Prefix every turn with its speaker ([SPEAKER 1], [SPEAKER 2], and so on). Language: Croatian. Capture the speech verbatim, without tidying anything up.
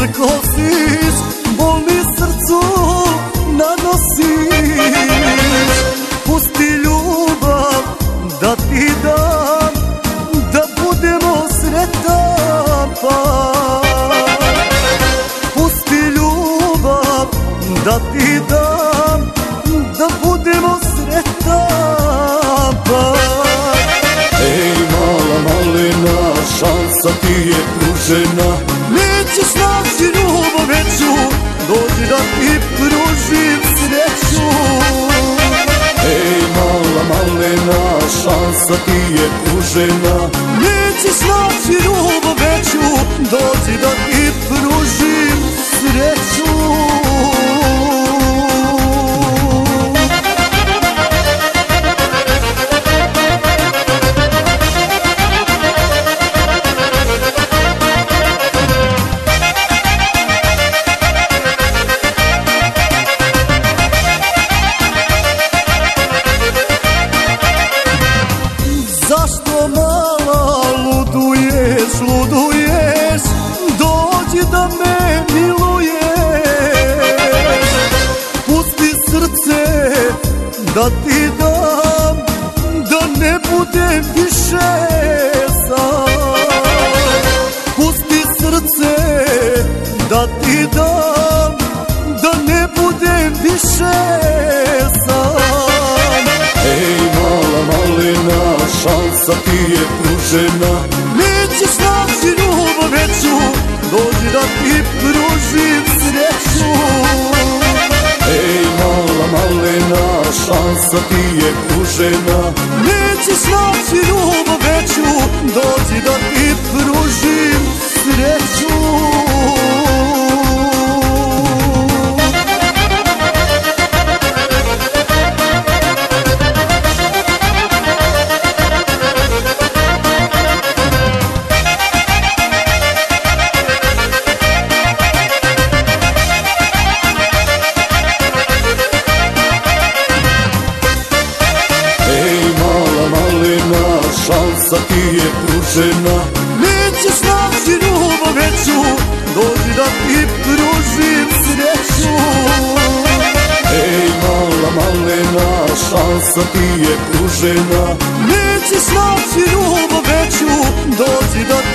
[SPEAKER 1] prkosiš, bol mi srcu nanosiš. Pusti ljubav da ti dam, da budemo sretan par. Pusti ljubav da ti dam, da budemo sretan par.
[SPEAKER 2] Ej mala malena, šansa ti je pružena.
[SPEAKER 1] Nećeš naći ljubav veću, dođi da ti pružim sreću.
[SPEAKER 2] Ej mala malena, šansa ti je pružena.
[SPEAKER 1] Nećeš naći ljubav veću, dođi da ti pružim sreću. Zašto mala luduješ, luduješ, dođi da me miluješ. Pusti srce da ti dam, da ne budem više sam. Pusti srce da ti dam, da ne budem više sam.
[SPEAKER 2] Ej mala malena, šansa ti je pružena.
[SPEAKER 1] Nećeš naći ljubav veću, dođi da ti pružim sreću.
[SPEAKER 2] Ej mala malena, šansa ti je pružena.
[SPEAKER 1] Nećeš naći ljubav veću, dođi da ti pružim sreću.
[SPEAKER 2] Šansa ti je pružena.
[SPEAKER 1] Nećeš naći ljubav veću, dođi da ti pružim sreću.
[SPEAKER 2] Ej mala malena, šansa ti je pružena.
[SPEAKER 1] Nećeš naći ljubav veću, dođi da